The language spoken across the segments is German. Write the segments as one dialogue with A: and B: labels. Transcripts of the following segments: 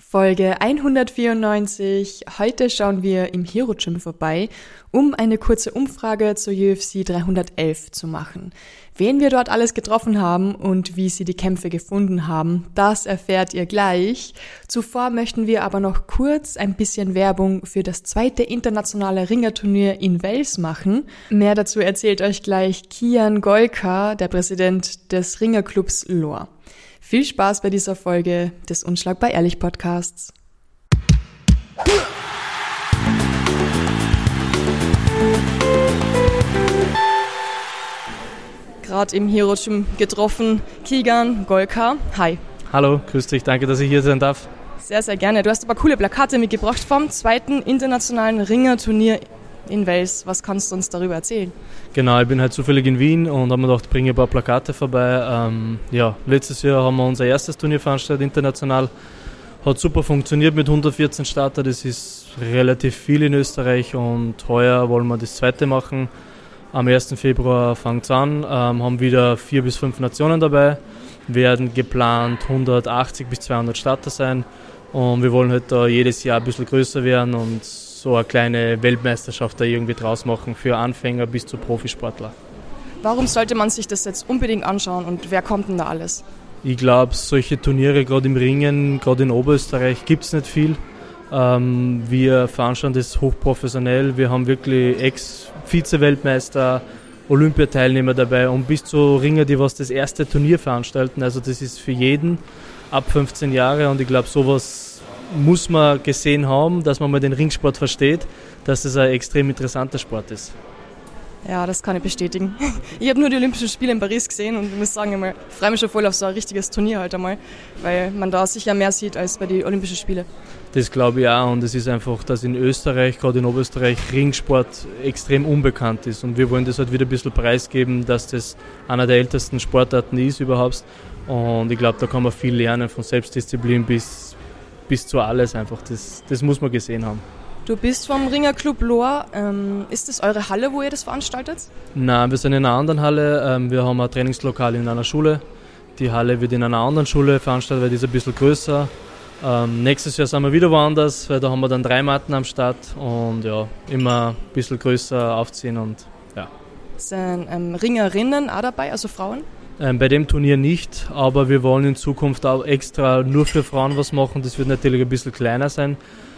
A: Folge 194. Heute schauen wir im Hero Gym vorbei, um eine kurze Umfrage zur UFC 311 zu machen. Wen wir dort alles getroffen haben und wie sie die Kämpfe gefunden haben, das erfährt ihr gleich. Zuvor möchten wir aber noch kurz ein bisschen Werbung für das 2. internationale Ringerturnier in Wels machen. Mehr dazu erzählt euch gleich Kian Golka, der Präsident des Ringerclubs Lohr. Viel Spaß bei dieser Folge des Unschlagbar Ehrlich Podcasts. Gerade im Hero Gym getroffen, Kian Golka. Hi.
B: Hallo, grüß dich, danke, dass ich hier sein darf.
A: Sehr, sehr gerne. Du hast aber coole Plakate mitgebracht vom 2. internationalen Ringerturnier in Wels. Was kannst du uns darüber erzählen?
B: Genau, ich bin halt zufällig in Wien und habe mir gedacht, ich bringe ein paar Plakate vorbei. Letztes Jahr haben wir unser erstes Turnier veranstaltet, international. Hat super funktioniert mit 114 Starter, das ist relativ viel in Österreich und heuer wollen wir das zweite machen. Am 1. Februar fängt es an, haben wieder 4 bis 5 Nationen dabei, werden geplant 180 bis 200 Starter sein und wir wollen halt da jedes Jahr ein bisschen größer werden und so eine kleine Weltmeisterschaft da irgendwie draus machen für Anfänger bis zu Profisportler.
A: Warum sollte man sich das jetzt unbedingt anschauen und wer kommt denn da alles?
B: Ich glaube, solche Turniere gerade im Ringen, gerade in Oberösterreich, gibt es nicht viel. Wir veranstalten das hochprofessionell. Wir haben wirklich Ex-Vize-Weltmeister, Olympiateilnehmer dabei und bis zu Ringer, die was das erste Turnier veranstalten. Also das ist für jeden ab 15 Jahre und ich glaube, sowas muss man gesehen haben, dass man mal den Ringsport versteht, dass es ein extrem interessanter Sport ist.
A: Ja, das kann ich bestätigen. Ich habe nur die Olympischen Spiele in Paris gesehen und ich muss sagen, ich freue mich schon voll auf so ein richtiges Turnier halt einmal, weil man da sicher mehr sieht als bei den Olympischen Spielen.
B: Das glaube ich auch und es ist einfach, dass in Österreich, gerade in Oberösterreich, Ringsport extrem unbekannt ist und wir wollen das halt wieder ein bisschen preisgeben, dass das einer der ältesten Sportarten ist überhaupt und ich glaube, da kann man viel lernen, von Selbstdisziplin bis zu alles einfach, das muss man gesehen haben.
A: Du bist vom Ringerclub Lohr. Ist das eure Halle, wo ihr das veranstaltet?
B: Nein, wir sind in einer anderen Halle. Wir haben ein Trainingslokal in einer Schule. Die Halle wird in einer anderen Schule veranstaltet, weil die ist ein bisschen größer. Nächstes Jahr sind wir wieder woanders, weil da haben wir dann 3 Matten am Start und ja, immer ein bisschen größer aufziehen und ja.
A: Sind Ringerinnen auch dabei, also Frauen?
B: Bei dem Turnier nicht, aber wir wollen in Zukunft auch extra nur für Frauen was machen. Das wird natürlich ein bisschen kleiner sein.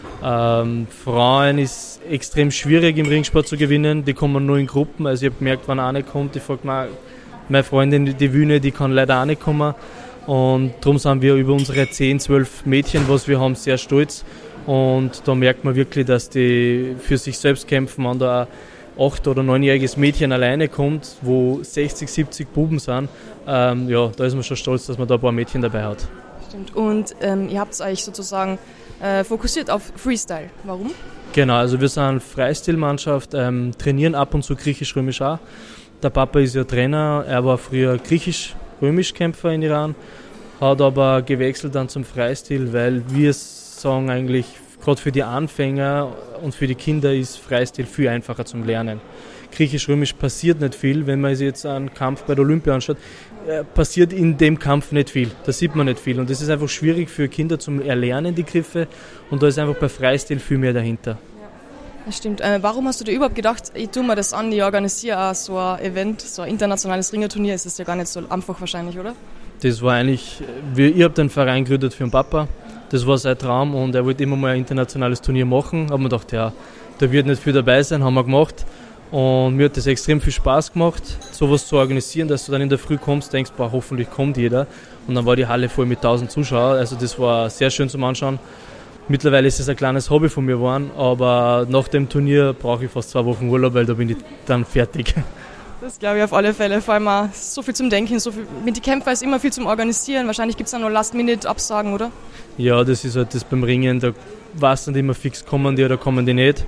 B: Frauen ist extrem schwierig im Ringsport zu gewinnen. Die kommen nur in Gruppen. Also ich habe gemerkt, wenn eine kommt, ich frage meine Freundin, die Wühne, die kann leider auch nicht kommen. Und darum sind wir über unsere 10, 12 Mädchen, was wir haben, sehr stolz. Und da merkt man wirklich, dass die für sich selbst kämpfen, wenn da ein 8- oder 9-jähriges Mädchen alleine kommt, wo 60, 70 Buben sind, da ist man schon stolz, dass man da ein paar Mädchen dabei hat.
A: Stimmt. Und ihr habt euch sozusagen fokussiert auf Freestyle. Warum?
B: Genau, also wir sind eine Freistilmannschaft, trainieren ab und zu griechisch-römisch auch. Der Papa ist ja Trainer, er war früher griechisch-römisch-Kämpfer in Iran, hat aber gewechselt dann zum Freistil, weil wir sagen eigentlich, gerade für die Anfänger und für die Kinder ist Freistil viel einfacher zum Lernen. Griechisch-römisch passiert nicht viel, wenn man sich jetzt einen Kampf bei der Olympia anschaut, passiert in dem Kampf nicht viel, da sieht man nicht viel und das ist einfach schwierig für Kinder zum Erlernen, die Griffe und da ist einfach bei Freistil viel mehr dahinter.
A: Das stimmt. Warum hast du dir überhaupt gedacht, ich tue mir das an, ich organisiere auch so ein Event, so ein internationales Ringerturnier, ist das ja gar nicht so einfach wahrscheinlich, oder? Das war
B: eigentlich, ich habe den Verein gegründet für den Papa, das war sein Traum und er wollte immer mal ein internationales Turnier machen, habe mir gedacht, ja, da wird nicht viel dabei sein, haben wir gemacht. Und mir hat das extrem viel Spaß gemacht, sowas zu organisieren, dass du dann in der Früh kommst, denkst, hoffentlich kommt jeder. Und dann war die Halle voll mit 1000 Zuschauern, also das war sehr schön zum Anschauen. Mittlerweile ist es ein kleines Hobby von mir geworden, aber nach dem Turnier brauche ich fast 2 Wochen Urlaub, weil da bin ich dann fertig.
A: Das glaube ich auf alle Fälle, vor allem auch so viel zum Denken, so viel, mit den Kämpfern ist immer viel zum Organisieren, wahrscheinlich gibt es auch noch Last-Minute-Absagen, oder? Ja,
B: das ist halt das beim Ringen, da weißt du nicht immer fix, kommen die oder kommen die nicht.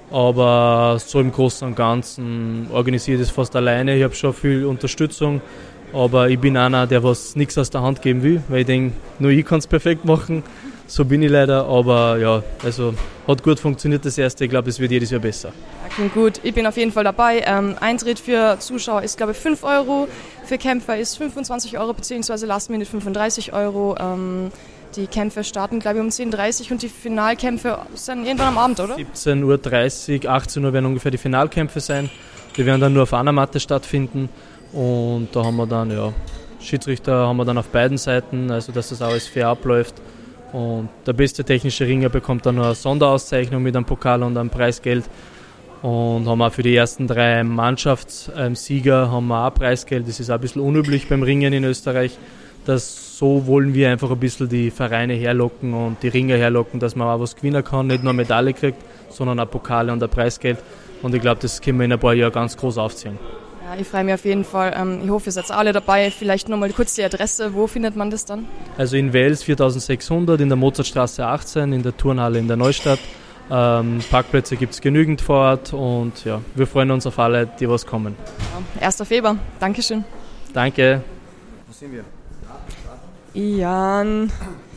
B: Aber so im Großen und Ganzen organisiere ich das fast alleine. Ich habe schon viel Unterstützung, aber ich bin einer, der was nichts aus der Hand geben will, weil ich denke, nur ich kann es perfekt machen. So bin ich leider, aber ja, also hat gut funktioniert das erste. Ich glaube, es wird jedes Jahr besser.
A: Ja, klingt gut. Ich bin auf jeden Fall dabei. Eintritt für Zuschauer ist, glaube ich, 5 €, für Kämpfer ist 25 € bzw. Last Minute 35 €. Die Kämpfe starten, glaube ich, um 10:30 Uhr und die Finalkämpfe sind irgendwann am Abend, oder?
B: 17:30 Uhr, 18 Uhr werden ungefähr die Finalkämpfe sein. Die werden dann nur auf einer Matte stattfinden und da haben wir dann, Schiedsrichter haben wir dann auf beiden Seiten, also dass das alles fair abläuft. Und der beste technische Ringer bekommt dann noch eine Sonderauszeichnung mit einem Pokal und einem Preisgeld. Und haben auch für die ersten 3 Mannschaftssieger haben wir auch Preisgeld. Das ist auch ein bisschen unüblich beim Ringen in Österreich. So wollen wir einfach ein bisschen die Vereine herlocken und die Ringer herlocken, dass man auch was gewinnen kann, nicht nur eine Medaille kriegt, sondern auch Pokale und ein Preisgeld. Und ich glaube, das können wir in ein paar Jahren ganz groß aufziehen.
A: Ja, ich freue mich auf jeden Fall. Ich hoffe, ihr seid alle dabei. Vielleicht nochmal kurz die Adresse. Wo findet man das dann?
B: Also in Wels 4600, in der Mozartstraße 18, in der Turnhalle in der Neustadt. Parkplätze gibt es genügend vor Ort und ja, wir freuen uns auf alle, die was kommen.
A: Ja, 1. Februar. Dankeschön.
B: Danke.
C: Wo sind wir?
A: Ian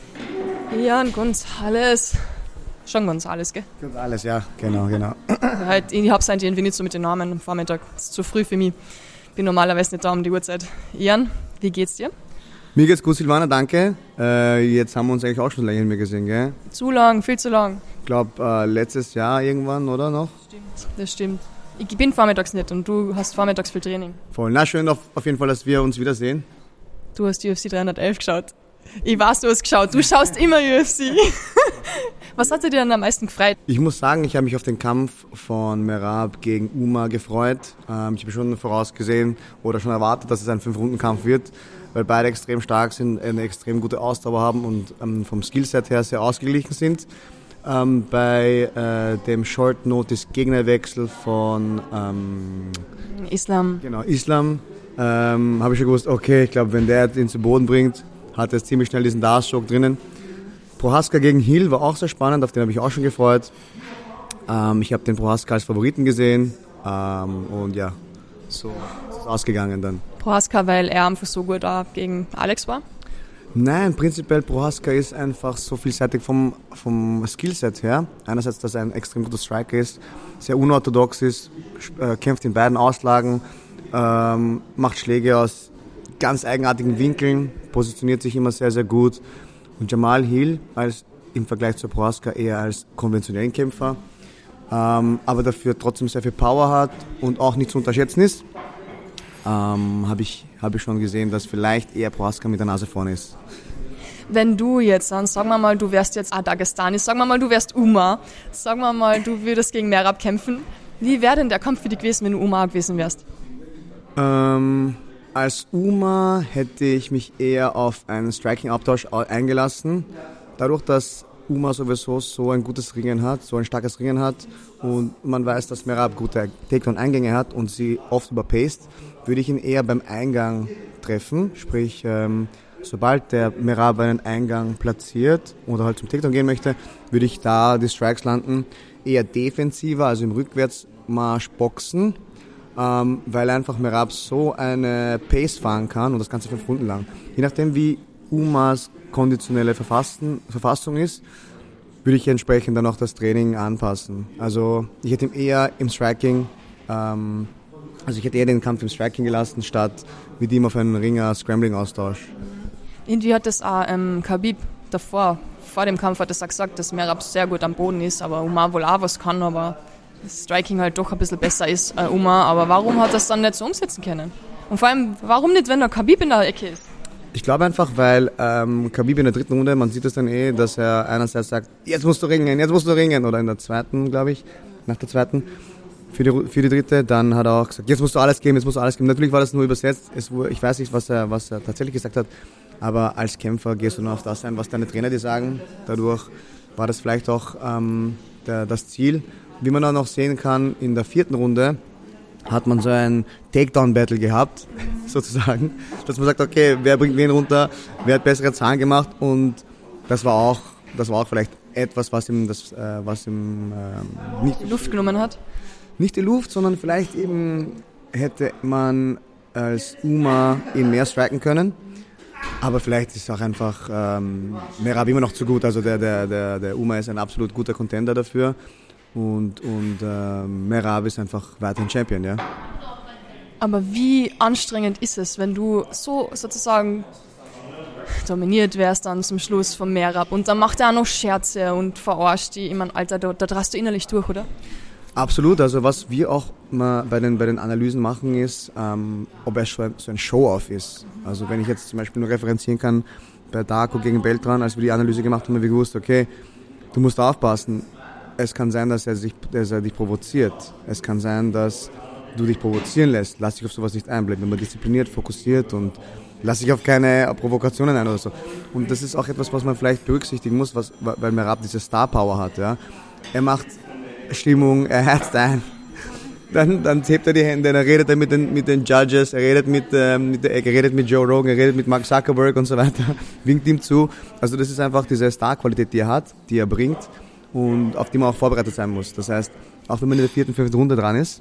A: González. Schon González, gell?
C: González, ja, genau.
A: Ich hab's halt irgendwie nicht so mit den Namen am Vormittag. Das ist zu früh für mich. Bin normalerweise nicht da um die Uhrzeit. Ian, wie geht's dir?
C: Mir geht's gut, Silvana, danke. Jetzt haben wir uns eigentlich auch schon länger nicht mehr gesehen, gell?
A: Zu lang, viel zu lang.
C: Ich glaube, letztes Jahr irgendwann, oder noch?
A: Das stimmt. Ich bin vormittags nicht und du hast vormittags viel Training.
C: Voll. Na, schön auf jeden Fall, dass wir uns wiedersehen.
A: Du hast UFC 311 geschaut. Ich weiß, du hast geschaut. Du schaust immer UFC. Was hat dir denn am meisten gefreut?
C: Ich muss sagen, ich habe mich auf den Kampf von Merab gegen Uma gefreut. Ich habe schon vorausgesehen oder schon erwartet, dass es ein 5-Runden-Kampf wird, weil beide extrem stark sind, eine extrem gute Ausdauer haben und vom Skillset her sehr ausgeglichen sind. Bei dem Short Notice Gegnerwechsel von
A: Islam.
C: Genau, Islam, habe ich schon gewusst, okay, ich glaube, wenn der ihn zu Boden bringt, hat er ziemlich schnell diesen Dartstroke drinnen. Prohaska gegen Hill war auch sehr spannend, auf den habe ich auch schon gefreut. Ich habe den Prohaska als Favoriten gesehen und ja, so ist es ausgegangen dann.
A: Prohaska, weil er einfach so gut gegen Alex war?
C: Nein, prinzipiell Prohaska ist einfach so vielseitig vom Skillset her. Einerseits, dass er ein extrem guter Striker ist, sehr unorthodox ist, kämpft in beiden Auslagen, macht Schläge aus ganz eigenartigen Winkeln, positioniert sich immer sehr, sehr gut. Und Jamal Hill im Vergleich zu Prohaska eher als konventionellen Kämpfer, aber dafür trotzdem sehr viel Power hat und auch nicht zu unterschätzen ist. Habe ich schon gesehen, dass vielleicht eher Prohaska mit der Nase vorne ist.
A: Wenn du jetzt, dann sagen wir mal, du wärst jetzt Dagestanis, sagen wir mal, du wärst Uma, sagen wir mal, du würdest gegen Merab kämpfen. Wie wäre denn der Kampf für dich gewesen, wenn du Uma gewesen wärst?
C: Als Uma hätte ich mich eher auf einen Striking-Abtausch eingelassen. Dadurch, dass Uma sowieso so ein gutes Ringen hat, so ein starkes Ringen hat und man weiß, dass Merab gute Takedown-Eingänge hat und sie oft überpaced, würde ich ihn eher beim Eingang treffen. Sprich, sobald der Merab einen Eingang platziert oder halt zum Takedown gehen möchte, würde ich da die Strikes landen. Eher defensiver, also im Rückwärtsmarsch boxen, weil einfach Merab so eine Pace fahren kann und das Ganze 5 Runden lang. Je nachdem, wie Umas konditionelle Verfassung ist, würde ich entsprechend dann auch das Training anpassen. Also ich hätte ihn eher im Striking, ich hätte eher den Kampf im Striking gelassen, statt mit ihm auf einen Ringer-Scrambling-Austausch.
A: Irgendwie hat das auch Khabib vor dem Kampf hat es auch gesagt, dass Merab sehr gut am Boden ist, aber Umar wohl auch was kann, aber das Striking halt doch ein bisschen besser ist als Umar. Aber warum hat das dann nicht so umsetzen können? Und vor allem, warum nicht, wenn der Khabib in der Ecke ist?
C: Ich glaube einfach, weil Khabib in der 3. Runde, man sieht es dann dass er einerseits sagt, jetzt musst du ringen, oder in der 2., glaube ich, nach der 2. Für die 3., dann hat er auch gesagt, jetzt musst du alles geben. Natürlich war das nur übersetzt, ich weiß nicht, was er tatsächlich gesagt hat, aber als Kämpfer gehst du nur auf das ein, was deine Trainer dir sagen. Dadurch war das vielleicht auch das Ziel. Wie man auch noch sehen kann, in der 4. Runde hat man so ein Takedown-Battle gehabt, sozusagen, dass man sagt, okay, wer bringt wen runter, wer hat bessere Zahlen gemacht, und das war auch vielleicht etwas, was ihm nicht
A: die Luft genommen hat.
C: Nicht die Luft, sondern vielleicht eben hätte man als Uma ihn mehr striken können. Aber vielleicht ist auch einfach Merab immer noch zu gut. Also der Uma ist ein absolut guter Contender dafür. Und Merab ist einfach weiterhin Champion, ja.
A: Aber wie anstrengend ist es, wenn du so sozusagen dominiert wärst dann zum Schluss vom Merab und dann macht er auch noch Scherze und verarscht die. Ich meine, Alter, da drast du innerlich durch, oder?
C: Absolut, also was wir auch mal bei den Analysen machen ist, ob er schon so ein Show-Off ist. Also wenn ich jetzt zum Beispiel nur referenzieren kann, bei Darko gegen Beltran, als wir die Analyse gemacht haben, haben wir gewusst, okay, du musst aufpassen. Es kann sein, dass er dich provoziert. Es kann sein, dass du dich provozieren lässt. Lass dich auf sowas nicht einblicken. Wenn man diszipliniert, fokussiert und lass dich auf keine Provokationen ein oder so. Und das ist auch etwas, was man vielleicht berücksichtigen muss, weil Merab diese Star-Power hat. Ja? Er macht Stimmung, er herzt ein. Dann hebt er die Hände, dann redet er mit den Judges, er redet mit Joe Rogan, er redet mit Mark Zuckerberg und so weiter, winkt ihm zu. Also das ist einfach diese Star-Qualität, die er hat, die er bringt und auf die man auch vorbereitet sein muss. Das heißt, auch wenn man in der 4., 5. Runde dran ist,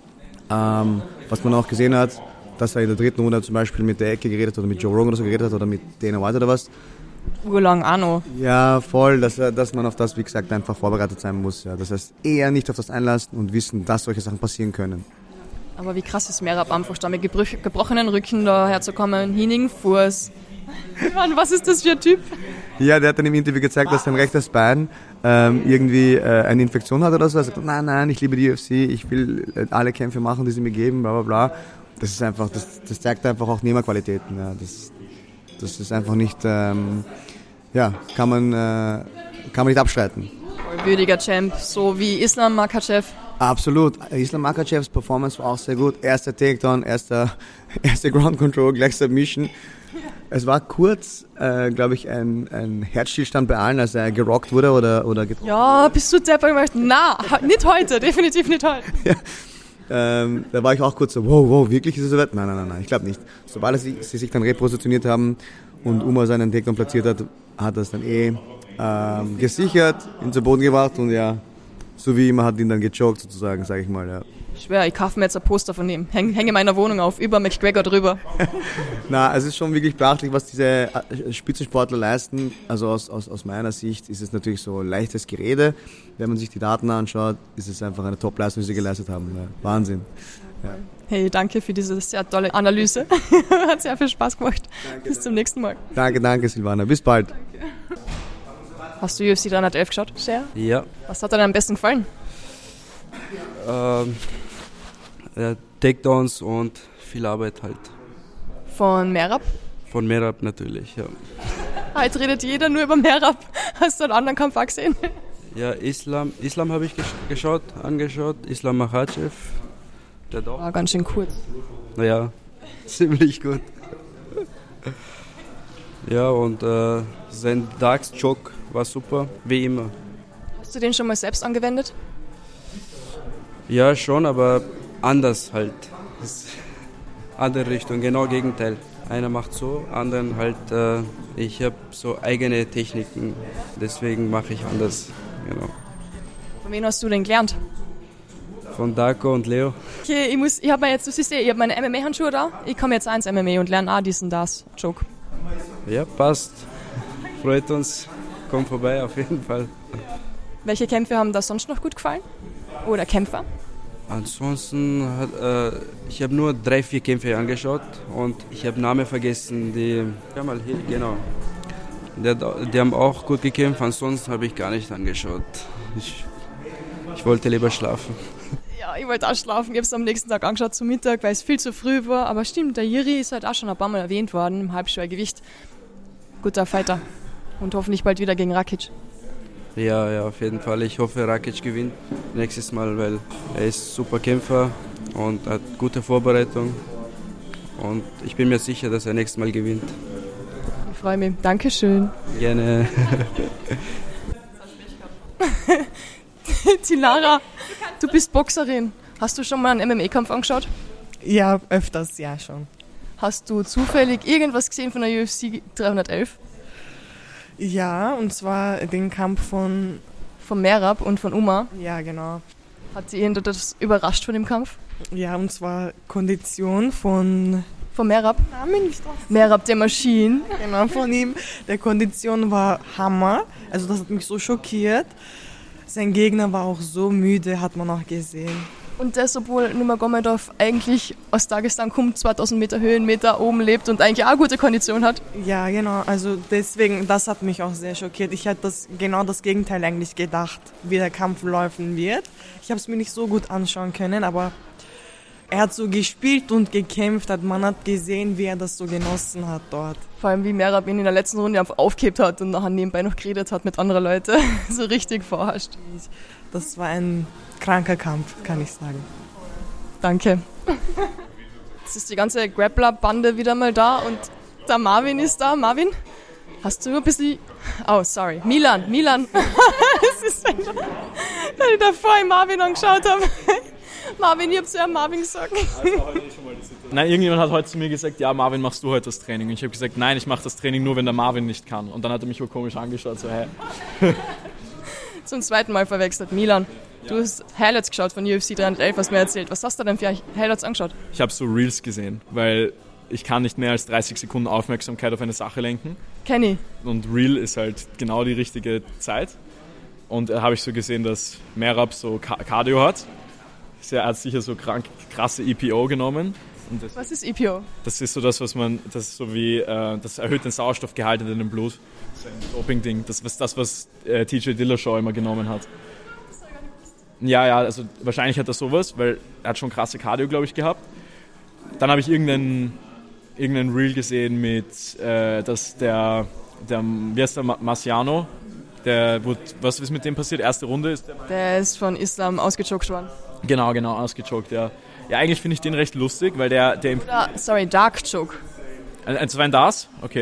C: was man auch gesehen hat, dass er in der 3. Runde zum Beispiel mit der Ecke geredet hat oder mit Joe Rogan oder so geredet hat oder mit Dana White oder was.
A: Urlang auch noch.
C: Ja, voll, dass man auf das, wie gesagt, einfach vorbereitet sein muss. Ja. Das heißt, eher nicht auf das einlassen und wissen, dass solche Sachen passieren können.
A: Aber wie krass ist Merab einfach da mit gebrochenen Rücken da herzukommen, hinigen Fuß. Mann, was ist das für ein Typ?
C: Ja, der hat dann im Interview gezeigt, dass sein rechtes Bein irgendwie eine Infektion hat oder so. Er sagt, nein, ich liebe die UFC, ich will alle Kämpfe machen, die sie mir geben, bla bla bla. Das ist einfach, das zeigt einfach auch Nehmerqualitäten. Ja. Das ist einfach nicht, kann man nicht abstreiten.
A: Würdiger Champ, so wie Islam Makhachev.
C: Absolut. Islam Makhachevs Performance war auch sehr gut. Erster Takedown, erste Ground Control, gleich Submission. Es war kurz, glaube ich, ein Herzstillstand bei allen, als er gerockt wurde oder getroffen.
A: Ja, bist du deppert? Na, nicht heute, definitiv nicht heute.
C: Ja. Da war ich auch kurz so, wow, wirklich ist es so weit? Nein, ich glaube nicht. Sobald sie sich dann repositioniert haben und Umar seinen Takedown platziert hat, hat er es dann gesichert, ihn zu Boden gebracht und ja, so wie immer hat ihn dann gechoked sozusagen, sage ich mal, ja.
A: Ich schwöre, ich kaufe mir jetzt ein Poster von ihm, hänge in meiner Wohnung auf, über McGregor drüber.
C: Na, es ist schon wirklich beachtlich, was diese Spitzensportler leisten. Also aus meiner Sicht ist es natürlich so leichtes Gerede. Wenn man sich die Daten anschaut, ist es einfach eine Top-Leistung, die sie geleistet haben. Ja, Wahnsinn. Ja.
A: Hey, danke für diese sehr tolle Analyse. Hat sehr viel Spaß gemacht. Danke, bis zum nächsten Mal.
C: Danke, Silvana. Bis bald.
A: Danke. Hast du UFC 311 geschaut, Cher?
D: Ja.
A: Was hat dir am besten gefallen?
D: Takedowns und viel Arbeit halt.
A: Von Merab?
D: Von Merab natürlich, ja.
A: Jetzt redet jeder nur über Merab. Hast du einen anderen Kampf auch gesehen?
D: Ja, Islam habe ich angeschaut. Islam Makhachev. Der doch.
A: War ganz schön kurz.
D: Naja, ziemlich gut. Ja, und sein Darks Choke war super, wie immer.
A: Hast du den schon mal selbst angewendet?
D: Ja, schon, aber anders halt. Andere Richtung, genau Gegenteil. Einer macht so, anderen halt, ich habe so eigene Techniken, deswegen mache ich anders, genau.
A: Von wem hast du denn gelernt?
D: Von Darko und Leo.
A: Okay, ich habe meine MMA-Handschuhe da, ich komme jetzt ins MMA und lerne auch diesen Joke.
D: Ja, passt. Freut uns, komm vorbei auf jeden Fall.
A: Welche Kämpfe haben da sonst noch gut gefallen? Oder Kämpfer?
D: Ansonsten, ich habe nur 3-4 Kämpfe angeschaut und ich habe Namen vergessen, die haben auch gut gekämpft, ansonsten habe ich gar nicht angeschaut. Ich wollte lieber schlafen.
A: Ja, ich wollte auch schlafen, ich habe es am nächsten Tag angeschaut zum Mittag, weil es viel zu früh war, aber stimmt, der Jiri ist halt auch schon ein paar Mal erwähnt worden, im Halbschwergewicht. Guter Fighter und hoffentlich bald wieder gegen Rakic.
D: Ja, auf jeden Fall. Ich hoffe, Rakic gewinnt nächstes Mal, weil er ist super Kämpfer und hat gute Vorbereitung. Und ich bin mir sicher, dass er nächstes Mal gewinnt.
A: Ich freue mich. Dankeschön.
D: Gerne.
A: Tilara, du bist Boxerin. Hast du schon mal einen MMA-Kampf angeschaut?
E: Ja, öfters, ja schon.
A: Hast du zufällig irgendwas gesehen von der UFC 311?
E: Ja, und zwar den Kampf von
A: Merab und von Umar.
E: Ja, genau.
A: Hat Sie das überrascht von dem Kampf?
E: Ja, und zwar Kondition von
A: Merab? Merab, der Maschine.
E: Genau, von ihm. Der Kondition war Hammer. Also das hat mich so schockiert. Sein Gegner war auch so müde, hat man auch gesehen.
A: Und das, obwohl Nurmagomedov eigentlich aus Dagestan kommt, 2000 Meter Höhenmeter oben lebt und eigentlich auch gute Kondition hat.
E: Ja, genau. Also deswegen, das hat mich auch sehr schockiert. Ich hätte genau das Gegenteil eigentlich gedacht, wie der Kampf laufen wird. Ich habe es mir nicht so gut anschauen können, aber er hat so gespielt und gekämpft. Man hat gesehen, wie er das so genossen hat dort.
A: Vor allem, wie Merab ihn in der letzten Runde einfach aufgehebt hat und nachher nebenbei noch geredet hat mit anderen Leuten. So richtig verarscht.
E: Das war ein kranker Kampf, kann ich sagen.
A: Danke. Jetzt ist die ganze Grappler-Bande wieder mal da und der Marvin ist da. Marvin, hast du ein bisschen... Oh, sorry. Milan. Das ist, wenn ich davor Marvin angeschaut habe. Marvin, ich hab's ja Marvin gesagt.
F: Nein, irgendjemand hat heute zu mir gesagt, ja, Marvin, machst du heute das Training? Und ich habe gesagt, nein, ich mache das Training nur, wenn der Marvin nicht kann. Und dann hat er mich wohl komisch angeschaut, so, hä?
A: Zum zweiten Mal verwechselt. Milan, du hast Highlights geschaut von UFC 311, hast mir erzählt. Was hast du denn für Highlights angeschaut?
F: Ich habe so Reels gesehen, weil ich kann nicht mehr als 30 Sekunden Aufmerksamkeit auf eine Sache lenken.
A: Kenny.
F: Und Reel ist halt genau die richtige Zeit. Und da habe ich so gesehen, dass Merab so Cardio hat. Er hat sicher so krasse EPO genommen. Und
A: was ist EPO?
F: Das ist so das, das ist so wie, das erhöht den Sauerstoffgehalt in dem Blut. Das ist ein Doping-Ding. Das ist das, was TJ Dillashaw immer genommen hat. Ja, also wahrscheinlich hat er sowas, weil er hat schon krasse Cardio, glaube ich, gehabt. Dann habe ich irgendeinen Reel gesehen mit, dass der wie heißt der, Marciano, was ist mit dem passiert? Erste Runde ist der.
A: Der ist von Islam ausgechoked worden.
F: Genau, ausgechoked, ja. Ja, eigentlich finde ich den recht lustig, weil der
A: Dark Choke.
F: Also war ein das? Okay.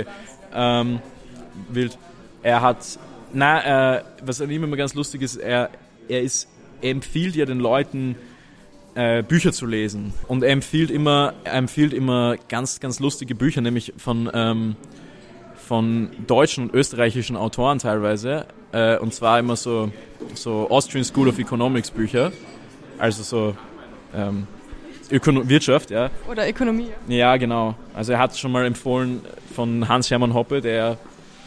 F: Wild. Er hat, was an ihm immer ganz lustig ist, er empfiehlt ja den Leuten, Bücher zu lesen. Und er empfiehlt immer ganz, ganz lustige Bücher, nämlich von deutschen und österreichischen Autoren teilweise. Und zwar immer so Austrian School of Economics Bücher. Also so Wirtschaft, ja.
A: Oder Ökonomie.
F: Ja, genau. Also er hat schon mal empfohlen von Hans-Hermann Hoppe, der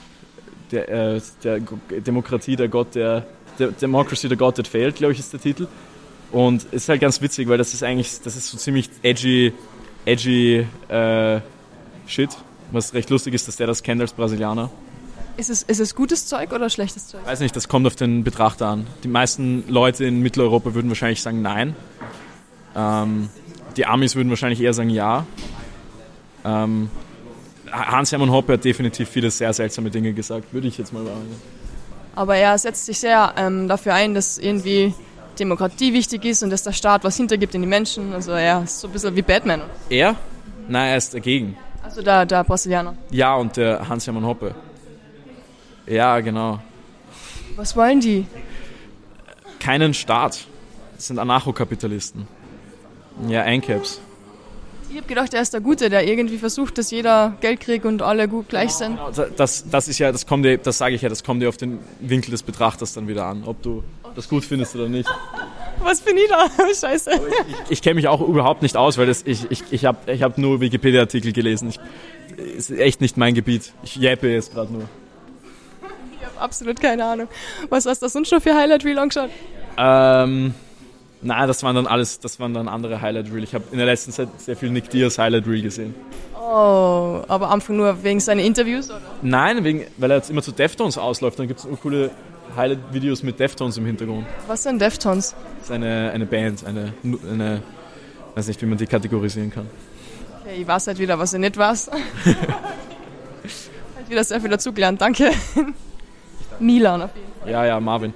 F: Demokratie, der Democracy, der Gott, der fehlt, glaube ich, ist der Titel. Und es ist halt ganz witzig, weil das ist so ziemlich edgy Shit. Was recht lustig ist, dass der das kennt als Brasilianer.
A: Ist es gutes Zeug oder schlechtes Zeug?
F: Weiß nicht, das kommt auf den Betrachter an. Die meisten Leute in Mitteleuropa würden wahrscheinlich sagen nein. Die Amis würden wahrscheinlich eher sagen ja. Hans-Hermann Hoppe hat definitiv viele sehr seltsame Dinge gesagt, würde ich jetzt mal sagen.
A: Aber er setzt sich sehr dafür ein, dass irgendwie Demokratie wichtig ist und dass der Staat was hintergibt in die Menschen. Also er ist so ein bisschen wie Batman.
F: Er? Nein, er ist dagegen.
A: Also der Brasilianer.
F: Ja, und der Hans-Hermann Hoppe. Ja, genau.
A: Was wollen die?
F: Keinen Staat. Das sind Anarchokapitalisten. Ja, ANCAPs.
A: Ich habe gedacht, er ist der Gute, der irgendwie versucht, dass jeder Geld kriegt und alle gut gleich sind.
F: Das sage ich ja, das kommt dir auf den Winkel des Betrachters dann wieder an, ob du das gut findest oder nicht.
A: Was bin ich da? Scheiße.
F: Ich kenne mich auch überhaupt nicht aus, weil ich hab nur Wikipedia-Artikel gelesen. Ist echt nicht mein Gebiet. Ich jäppe jetzt gerade nur.
A: Ich habe absolut keine Ahnung. Was hast du sonst schon für Highlight-Reel angeschaut?
F: Nein, das waren dann andere Highlight-Reel. Ich habe in der letzten Zeit sehr viel Nick Diaz Highlight-Reel gesehen.
A: Oh, aber einfach nur wegen seiner Interviews, oder?
F: Nein, weil er jetzt immer zu Deftones ausläuft. Dann gibt es coole Highlight-Videos mit Deftones im Hintergrund.
A: Was sind Deftones?
F: Das ist eine Band, eine weiß nicht, wie man die kategorisieren kann.
A: Okay, ich weiß halt wieder, was ich nicht weiß. Halt wieder sehr viel dazugelernt, danke. Milan auf jeden Fall.
F: Ja, Marvin.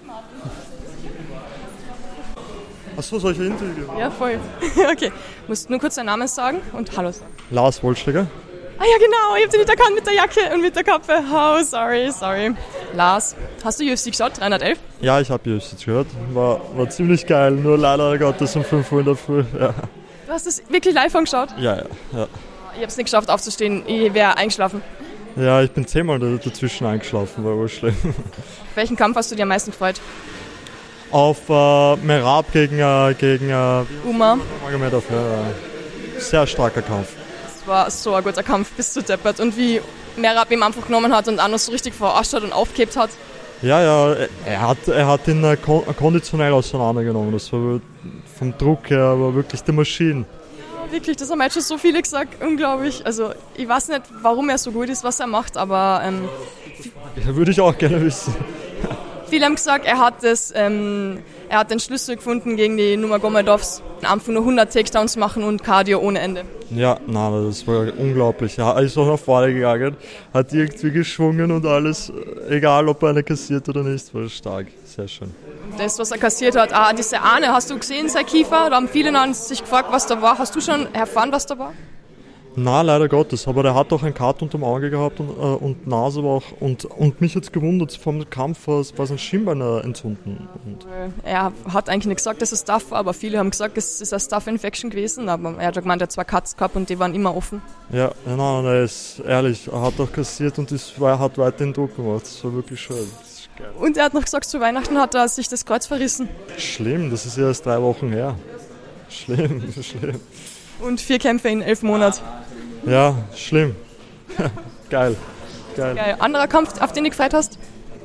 G: Achso, solche Interviews?
A: Ja, voll. Okay, musst nur kurz deinen Namen sagen und Hallo sagen.
G: Lars Wollschläger.
A: Ah ja, genau, ich hab dich nicht erkannt mit der Jacke und mit der Kappe. Oh, sorry. Lars, hast du UFC geschaut, 311?
G: Ja, ich habe UFC gehört. War ziemlich geil, nur leider Gottes um 5 Uhr in der Früh. Ja.
A: Du hast das wirklich live angeschaut?
G: Ja.
A: Ich hab's nicht geschafft aufzustehen, ich wäre eingeschlafen.
G: Ja, ich bin 10-mal dazwischen eingeschlafen, war urschlimm.
A: Welchen Kampf hast du dir am meisten gefreut?
G: Auf Merab gegen
A: Umar.
G: Magomedov, ja. Sehr starker Kampf.
A: Das war so ein guter Kampf, bis zu deppert. Und wie Merab ihm einfach genommen hat und Anno so richtig verarscht hat und aufgehebt hat.
G: Ja, er hat ihn konditionell auseinandergenommen. Das war vom Druck her, aber wirklich die Maschine.
A: Wirklich, das haben jetzt schon so viele gesagt, unglaublich. Also ich weiß nicht, warum er so gut ist, was er macht, aber
G: Ja, würde ich auch gerne wissen.
A: viele haben gesagt, er hat den Schlüssel gefunden gegen die Nurmagomedovs. Einfach nur 100 Takedowns machen und Cardio ohne Ende.
G: Ja, nein, das war unglaublich. Er ist auch nach vorne gegangen, hat irgendwie geschwungen und alles, egal ob er eine kassiert oder nicht, war stark. Sehr schön.
A: Das, was er kassiert hat, diese Ahne, hast du gesehen, sein Kiefer? Da haben viele sich gefragt, was da war. Hast du schon erfahren, was da war?
G: Na, leider Gottes, aber der hat auch ein Cut unterm Auge gehabt und Nase war auch, und mich hat's gewundert, vom Kampf war sein Schienbein entzünden. Und
A: Er hat eigentlich nicht gesagt, dass es Staph war, aber viele haben gesagt, es ist eine Staph-Infection gewesen. Aber er hat gemeint, er hat 2 Cuts gehabt und die waren immer offen.
G: ja, nein, er ist ehrlich, er hat auch kassiert und hat weiterhin Druck gemacht. Das war wirklich schön. Das ist geil.
A: Und er hat noch gesagt, zu Weihnachten hat er sich das Kreuz verrissen.
G: Schlimm, das ist ja erst 3 Wochen her. Schlimm.
A: Und 4 Kämpfe in 11 Monaten.
G: Ja, schlimm. Geil.
A: Geil. Anderer Kampf, auf den du gefreut hast?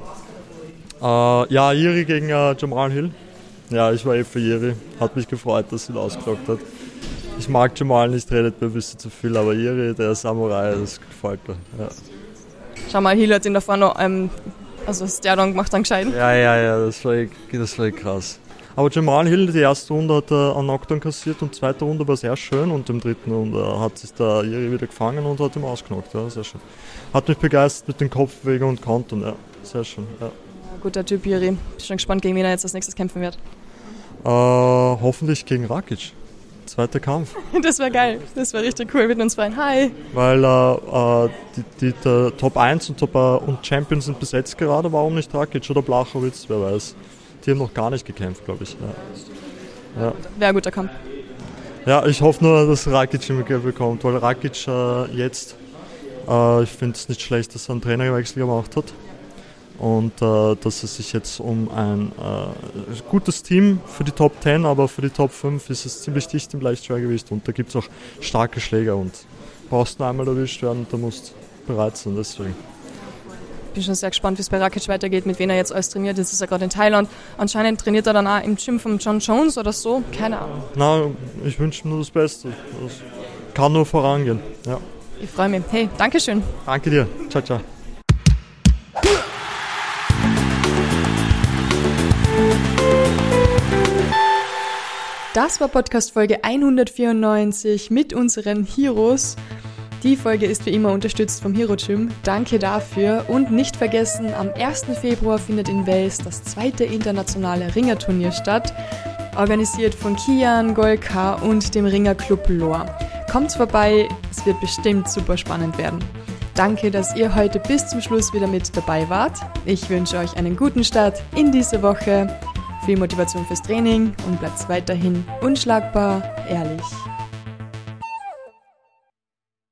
G: Ja, Iri gegen Jamal Hill. Ja, ich war für Iri. Hat mich gefreut, dass sie ihn ausgelockt hat. Ich mag Jamal nicht, redet mir ein bisschen zu viel, aber Iri, der Samurai, das gefällt mir. Ja.
A: Schau mal, Hill hat ihn davor noch, also das der dann gemacht, dann gescheiden.
G: Ja, das war krass. Aber Jamal Hill, die erste Runde hat er einen Knockdown kassiert und die zweite Runde war sehr schön und im dritten Runde hat sich der Iri wieder gefangen und hat ihn ausgenockt. Ja, sehr schön. Hat mich begeistert mit den Kopfbewegungen und Countern, ja, sehr schön. Ja.
A: Guter Typ, Iri. Bin schon gespannt, gegen wen er jetzt als nächstes kämpfen wird.
G: Hoffentlich gegen Rakic. Zweiter Kampf.
A: Das wäre geil. Das wäre richtig cool mit uns beiden. Hi.
G: Weil der Top 1 und Champion sind besetzt gerade. Warum nicht Rakic oder Blachowicz? Wer weiß. Die haben noch gar nicht gekämpft, glaube ich. Ja.
A: Wäre ein guter Kampf.
G: Ja, ich hoffe nur, dass Rakic ihn bekommt, weil Rakic jetzt, ich finde es nicht schlecht, dass er einen Trainerwechsel gemacht hat. Und dass er sich jetzt um ein gutes Team für die Top 10, aber für die Top 5 ist es ziemlich dicht im Leichtschwergewicht und da gibt es auch starke Schläger und brauchst du einmal erwischt werden und da musst du bereit sein, deswegen.
A: Ich bin schon sehr gespannt, wie es bei Rakic weitergeht, mit wem er jetzt alles trainiert. Jetzt ist er gerade in Thailand. Anscheinend trainiert er dann auch im Gym von John Jones oder so. Keine Ahnung.
G: Na, ich wünsche ihm nur das Beste. Das kann nur vorangehen. Ja.
A: Ich freue mich. Hey, Dankeschön.
G: Danke dir. Ciao, ciao.
A: Das war Podcast Folge 194 mit unseren Heroes. Die Folge ist wie immer unterstützt vom Hero Gym. Danke dafür und nicht vergessen, am 1. Februar findet in Wels das 2. internationale Ringerturnier statt, organisiert von Kian, Golka und dem Ringerclub Lohr. Kommt vorbei, es wird bestimmt super spannend werden. Danke, dass ihr heute bis zum Schluss wieder mit dabei wart. Ich wünsche euch einen guten Start in diese Woche, viel Motivation fürs Training und bleibt weiterhin unschlagbar ehrlich.